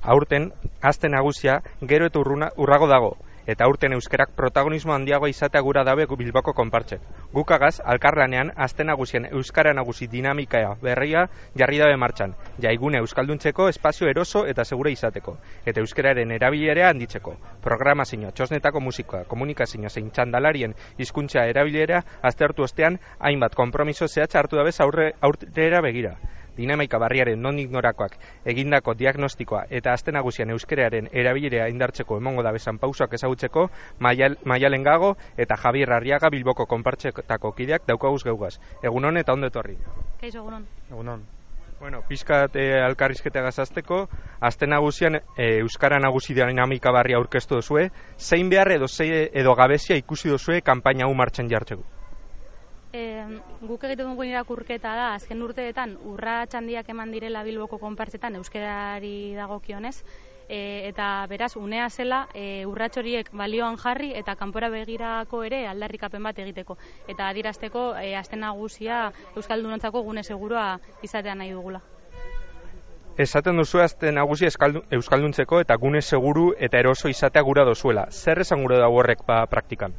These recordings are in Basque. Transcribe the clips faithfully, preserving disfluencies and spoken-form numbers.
Aurten, aste nagusia gero eta urruna, urrago dago, eta aurten euskerak protagonismo handiagoa izatea gura dabe Bilboko konpartxek. Gukagaz, alkarlanean, aste nagusien euskara nagusi dinamika berria jarri dabe martxan, jaigune euskalduntzeko espazio eroso eta segura izateko, eta euskararen erabilerea handitzeko. Programazio, txosnetako musikoa, komunikazio zein txandalarien hizkuntza erabilera aztertu ostean, hainbat konpromiso zehatza hartu dabez aurre, aurrera begira. Dinamika barriaren non ignorakoak egindako diagnostikoa eta aste nagusian euskararen erabilera indartzeko emongo dabezan pausoak ezagutzeko Maial, Maialen Gago eta Javier Arriaga Bilboko konpartxetako kideak daukaguz geugaz. Egunon eta ondo etorri. Kaixo, egunon. Egunon. Bueno, pizkat e, alkarrizketa gazazteko, aste nagusian e, euskara nagusi dinamika barria aurkeztu duzue, zein behar edo, zein edo gabezia ikusi duzue kanpaina hau martxan jartzeko? E, guk egiten dugun irakurketa da, azken urteetan urrats handiak eman direla Bilboko konpartzetan euskarari dagokionez, e, eta beraz unea zela e, urrats horiek balioan jarri eta kanpora begirako ere aldarrikapen bat egiteko. Eta adierazteko e, aste nagusia euskaldunontzako gune seguroa izatea nahi dugula. Esaten duzu aste nagusia euskalduntzeko eta gune seguru eta eroso izatea gura dozuela. Zer esan gure dago horrek ba, praktikan?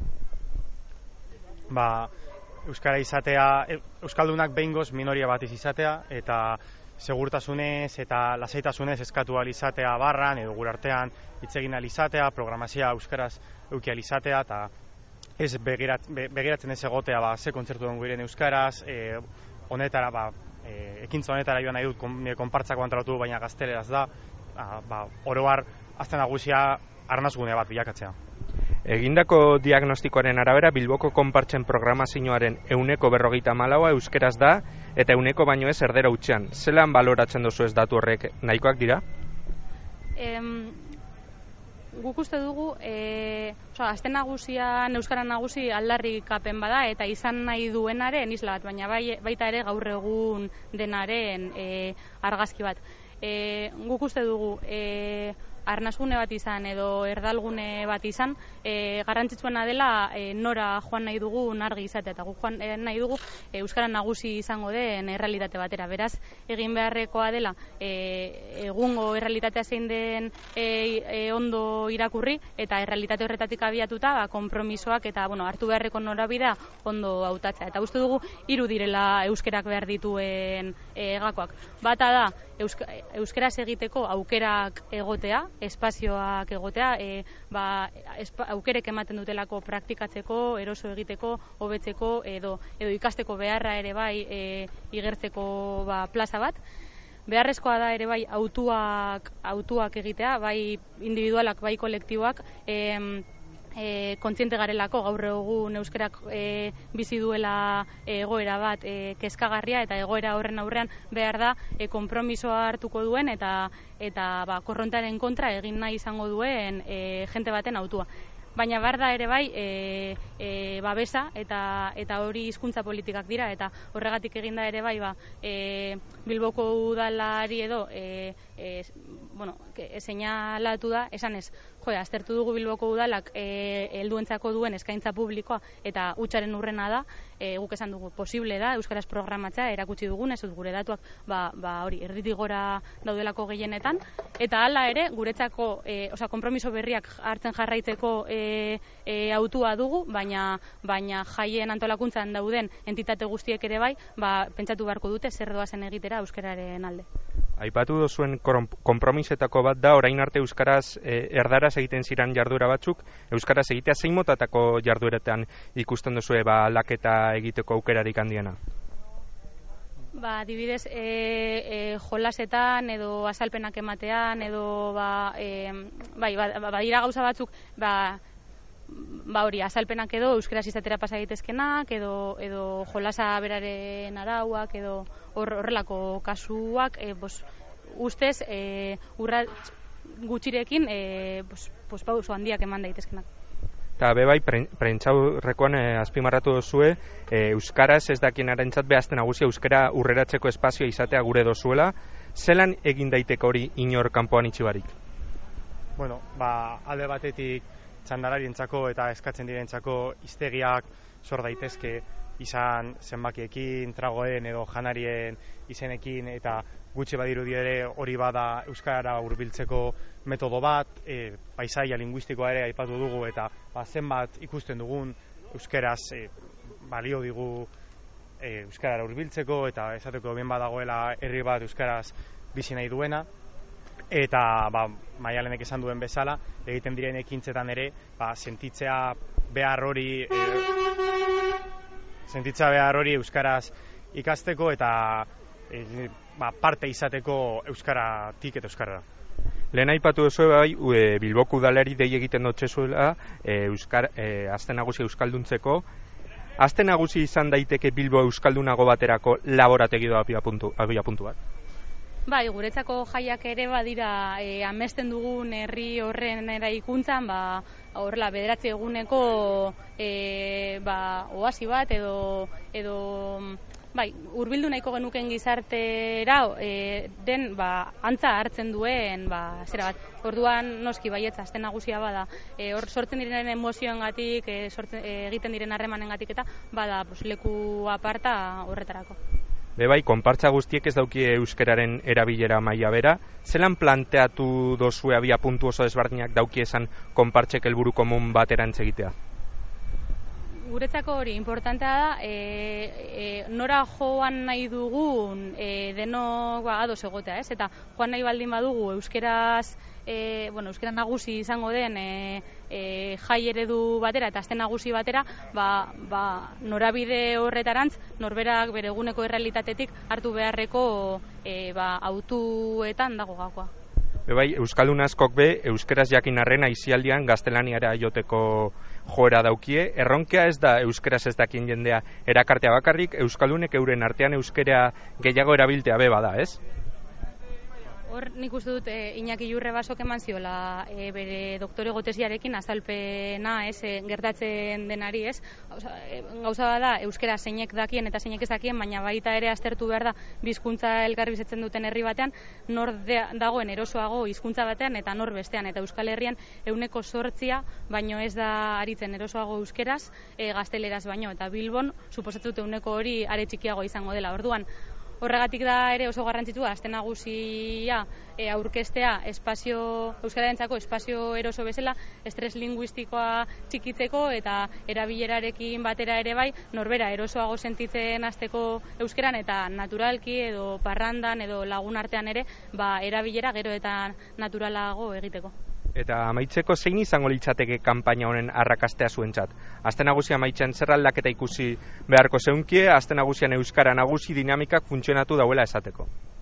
Ba, euskara izatea, euskaldunak behingoz minoria bat izatea, eta segurtasunez eta lasaitasunez eskatu ahal izatea barran, edo gure artean hitz egin ahal izatea, programazioa euskaraz euki ahal izatea, eta ez begirat, be, begiratzen ez egotea ba, ze kontzertu dugu iren euskaraz, e, honetara, ba, e, ekintza honetara joan nahi dut, nire konpartzako antolatu baina gazteleraz da, a, ba, oroar, aste nagusia arnazgune bat bilakatzea. Egindako diagnostikoaren arabera, Bilboko konpartzen programazioaren euneko berrogeita malaua euskeraz da, eta euneko baino ez erdera utxean. Zelan baloratzen duzu ez datu horrek nahikoak dira? Em, guk uste dugu, e, oza, aste nagusian euskara nagusi aldarrikapen bada, eta izan nahi duenaren isla bat, baina bai, baita ere gaur egun denaren e, argazki bat. E, guk uste dugu, e, arnasgune bat izan edo erdalgune bat izan, e, garrantzitsuena dela e, nora joan nahi dugun argi izatea, eta guk joan e, nahi dugu e, euskara nagusi izango den errealitate batera. Beraz, egin beharrekoa dela e, egungo errealitatea zein den e, e, ondo irakurri, eta errealitate horretatik abiatuta ba, konpromisoak eta bueno, hartu beharreko norabidea ondo hautatzea. Eta uste dugu hiru direla euskerak behar dituen e, gakoak. Bata da, euska, euskeraz egiteko aukerak egotea, espazioak egotea, e, ba, espa, aukerek ematen dutelako praktikatzeko, eroso egiteko, hobetzeko edo edo ikasteko beharra ere bai e, igertzeko ba, plaza bat. Beharrezkoa da ere bai autuak, autuak egitea, bai individualak, bai kolektiboak, e, E, kontziente garelako gaur egun euskerak e, bizi duela e, egoera bat e, kezkagarria, eta egoera horren aurrean behar da e, konpromisoa hartuko duen eta eta ba, korrontaren kontra egin nahi izango duen e, jente baten autua. Baina behar da ere bai e, e, babesa eta eta hori hizkuntza politikak dira, eta horregatik eginda ere bai ba, e, Bilboko udalari edo e, e, bueno, seinalatu da, esan ez, jo, aztertu dugu Bilboko udalak e, helduentzako duen eskaintza publikoa eta hutsaren urrena da, e, guk esan dugu posible da euskaraz programatzea, erakutsi dugun ez gure datuak ba, ba hori erditik gora daudelako gehienetan, eta hala ere guretzako e, osea konpromiso berriak hartzen jarraitzeko e, e, autua dugu, baina baina jaien antolakuntzan dauden entitate guztiek ere bai, ba, pentsatu beharko dute zer doazen egitera euskararen alde. Aipatu duzuen konpromisetako bat da, orain arte euskaraz e, erdaraz egiten ziren jarduera batzuk, euskaraz egitea zein motatako jardueretan ikusten duzue ba aldaketa egiteko aukerarik handiena? Ba, adibidez, e, e, jolasetan edo azalpenak ematean edo ba, e, bai, ba, ba, dira gauza batzuk, ba, ba hori, azalpenak edo euskaraz izatera pasa daitezkenak edo edo jolasa beraren arauak edo horrelako kasuak, e, bos, ustez e, urrats gutxirekin e, bos, bos, pauso handiak eman daitezkenak. Eta bebai, prentxaurrekoan e, azpimarratu duzue, e, euskaraz ez dakienarentzat behazten nagusia euskara urreratzeko espazioa izatea gure dozuela, zelan egin daiteke hori inor kanpoan itxibarik? Bueno, ba, alde batetik txandalarientzako eta eskatzen direntzako hiztegiak sor daitezke, izan zenbakiekin, tragoen edo janarien izenekin, eta gutxi badirudi ere hori bada euskarara hurbiltzeko metodo bat, e, paisaia linguistikoa ere aipatu dugu, eta ba, zenbat ikusten dugun euskaraz e, balio digu e, euskarara hurbiltzeko, eta esateko bien badagoela herri bat euskaraz bizi nahi duena. Eta ba, Maialenek esan duen bezala, egiten diren ekintzetan ere, ba, sentitzea behar hori e, sentitzea behar hori euskaraz ikasteko eta e, ba, parte izateko euskaratik eta euskarara. Lehen aipatu duzu bai, e, Bilboko udalari dei egiten dotzezuela e, euskar e, aste nagusi euskalduntzeko. Aste nagusi izan daiteke Bilbo euskaldunago baterako laborategi edo abiapuntu abiapuntu bat. Bai, guretzako jaiak ere badira e, amesten dugun herri horren eraikuntzan, ba, horrela bederatzi eguneko e, ba, oasi bat edo, edo bai, hurbildu nahiko genuken gizartera e, den ba, antza hartzen duen ba, zera bat. Orduan noski baietza aste nagusia bada. E, hor sortzen diren emozioengatik, e, sortzen, e, egiten diren harremanengatik eta bada pues, leku aparta horretarako. Bebai, konpartza guztiek ez daukie euskararen erabilera maila bera. Zelan planteatu dozue abia puntu oso desberdinak dauki esan konpartzek helburu komun baterantz egitea? Guretzako hori importantea da, e, e, nora joan nahi dugun e, denok ba, ados egotea, ez? Eta joan nahi baldin badugu euskeraz, e, bueno, euskera nagusi izango den e, e, jai eredu batera eta aste nagusi batera, ba, ba, norabide horretarantz norberak bere eguneko errealitatetik hartu beharreko e, ba, autuetan dago gakoa. Bebai, euskaldun askok be, euskeraz jakin arren aisialdian gaztelaniara joteko joera daukie. Erronkea ez da euskeraz ez dakin jendea erakartea bakarrik, euskaldunek euren artean euskera gehiago erabiltea be bada, ez? Hor nik uste dut e, Iñaki Jurre basok eman ziola e, bere doktore gotesiarekin azalpena ez, e, gertatzen denari ez. Gauza, e, gauza bada euskera zeinek dakien eta zeinek ez dakien, baina baita ere aztertu behar da bizkuntza elkarbizitzen duten herri batean, nor de, dagoen erosoago hizkuntza batean eta nor bestean. Eta Euskal Herrian euneko sortzia, baino ez da aritzen erosoago euskeraz, e, gazteleraz baino. Eta Bilbon, suposatzen dute euneko hori are txikiago izango dela. Orduan, horregatik da ere oso garrantzitsua aste nagusia e, aurkeztea espazio euskararentzako espazio eroso bezala, estres linguistikoa txikitzeko eta erabilerarekin batera ere bai norbera erosoago sentitzen hasteko euskeran eta naturalki edo parrandan edo lagun artean ere ba erabilera gero eta naturalago egiteko. Eta amaitzeko zein izango litzateke kanpaina honen arrakastea zuentzat? Aste nagusia amaitzen zer aldaketa ikusi beharko zeunkie, aste nagusian euskara nagusi dinamikak funtzionatu dauela esateko?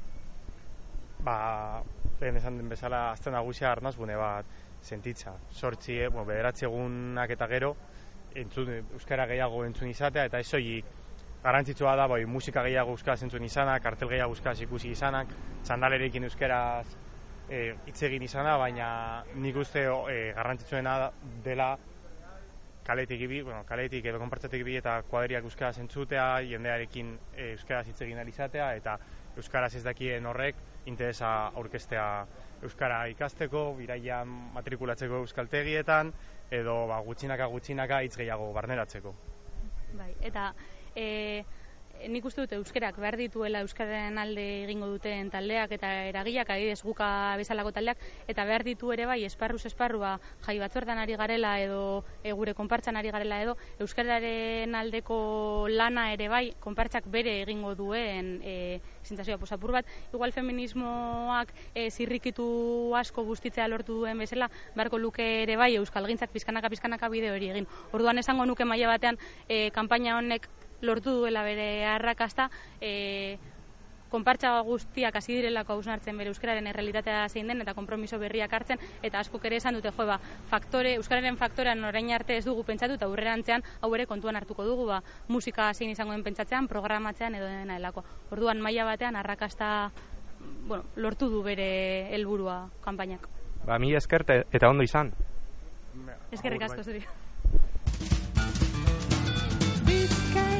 Ba, lehen esan den bezala aste nagusia arnazgune bat sentitza. Sortzi, eh, bueno, bederatzi egunak eta gero entzun, euskara gehiago entzun izatea eta ez soilik garrantzitsua da bai, musika gehiago euskaraz entzun izanak, kartel gehiago euskaraz ikusi izanak, txandalerekin euskaraz E, hitz egin izana, baina nik uste e, garrantzitsuena dela kaletik ibi, bueno, kaletik edo konpartzetik ibi eta kuadriak euskaraz entzutea, jendearekin e, euskaraz hitz egin izatea eta euskaraz ez dakien horrek interesa aurkeztea euskara ikasteko, biraian matrikulatzeko euskaltegietan edo ba, gutxinaka gutxinaka hitz gehiago barneratzeko. Bai, eta e... nik uste dut euskerak behar dituela euskararen alde egingo duten taldeak eta eragileak, adibidez guka bezalako taldeak, eta behar ditu ere bai esparruz esparrua jai batzordan ari garela edo e, gure konpartzan ari garela edo euskararen aldeko lana ere bai konpartzak bere egingo duen e, sentsazioa posapur bat, igual feminismoak e, zirrikitu asko bustitzea lortu duen bezala, beharko luke ere bai euskalgintzak pizkanaka pizkanaka bide hori egin. Orduan esango nuke maila batean e, kanpaina honek lortu duela bere arrakasta, e, konpartza guztiak hasi direlako hausnartzen bere euskararen errealitatea zein den eta konpromiso berriak hartzen eta askok ere esan dute jo ba, faktore, euskararen faktorean orain arte ez dugu pentsatu eta aurrerantzean hau ere kontuan hartuko dugu ba, musika zein izango den pentsatzean, programatzean edo dena delako. Orduan maila batean arrakasta bueno, lortu du bere helburua kanpainak. Ba, mi esker eta ondo izan. Eskerrik asko zuri. Bizkaia